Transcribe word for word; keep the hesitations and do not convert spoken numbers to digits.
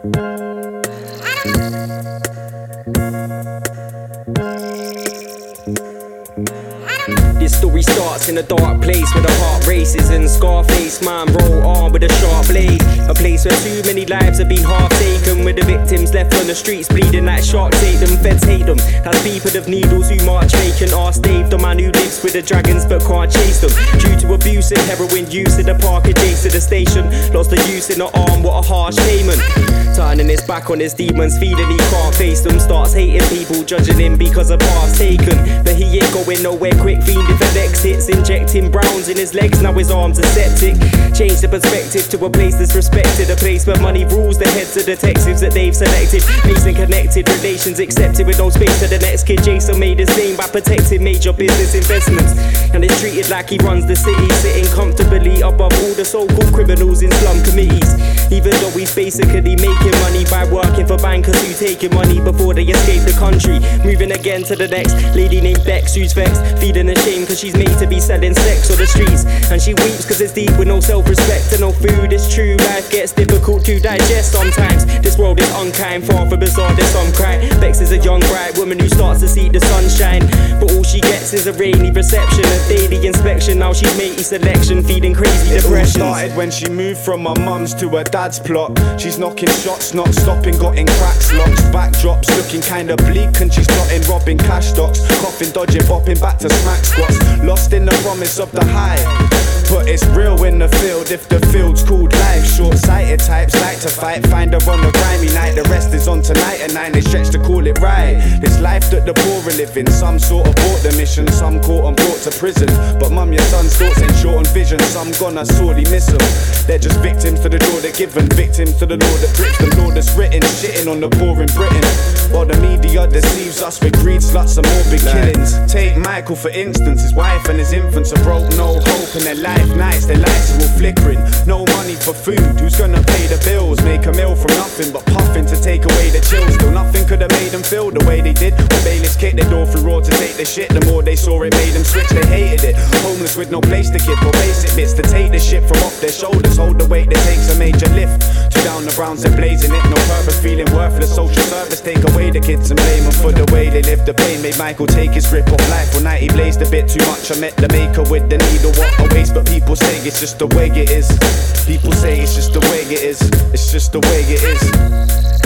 This story starts in a dark place where the heart races and Scarface man roll on with a sharp blade. A place where too many lives have been half taken, with the victims left on the streets bleeding like sharks ate them. Feds hate them, that's people of needles who march vacant. Ask Dave, the man who lives with the dragons but can't chase them. Due to abuse and heroin use in the park adjacent to the station, lost the use in the arm, what a harsh payment. Turning his back on his demons, feeling he can't face them. Starts hating people, judging him because of past taken. But he ain't going nowhere quick, fiending for next hits. Injecting browns in his legs, now his arms are septic. Change the perspective to a place that's respected, a place where money rules the heads of detectives that they've selected. Facing connected, relations accepted with no space for the next kid. Jason made his name by protecting major business investments, and is treated like he runs the city, sitting comfortably above all the so-called criminals in slum committees. Even though he's basically making money by working for bankers who taking money before they escape the country. Moving again to the next lady named Bex, who's vexed, feeling ashamed cause she's made to be selling sex on the streets. And she weeps cause it's deep with no self-respect and no food. It's true, life gets difficult to digest sometimes. This world is unkind, far from bizarre, there's some cry. Bex is a young bright woman who starts to see the sunshine, but all she gets is a rainy reception, a daily inspection. Now she's matey selection, feeding crazy depressions. It all started when she moved from her mum's to her dad's plot. She's knocking shots, not stopping, got in cracks, locks, backdrops, looking kinda bleak, and she's plotting, robbing cash stocks, coughing, dodging, bopping back to smack squats, lost in the promise of the high. But it's real in the field if the field's called life. Short-sighted types like to fight, find her on a grimy night. The rest is on tonight and nine, they stretch to call it right. This life that the poor are living, some sort of bought the mission, some caught and brought to prison. But mum, your son's thoughts ain't short on vision, some gonna sorely miss them. They're just victims to the law they're given, victims to the law that grips them, law that's written, shitting on the poor in Britain. While the media deceives us with greed, sluts and morbid killings. Take Michael for instance, his wife and his infants are broke, no hope in their life. Nights, their lights are all flickering, no money for food, who's gonna pay the bills? Make a meal from nothing but puffing to take away the chills. Still nothing could have made them feel the way they did when bailiffs kicked their door through raw to take their shit. The more they saw it made them switch, they hated it. Homeless with no place to keep or basic bits to take the shit from off their shoulders. Hold the weight that takes a major lift. Two down the Browns and blazing it, no purpose, feeling worthless. Social service take away the kids and blame them for the way they live. The pain made Michael take his grip off life. One night he blazed a bit too much, I met the maker with the needle, what a waste. But people say it's just the way it is. People say it's just the way it is. It's just the way it is.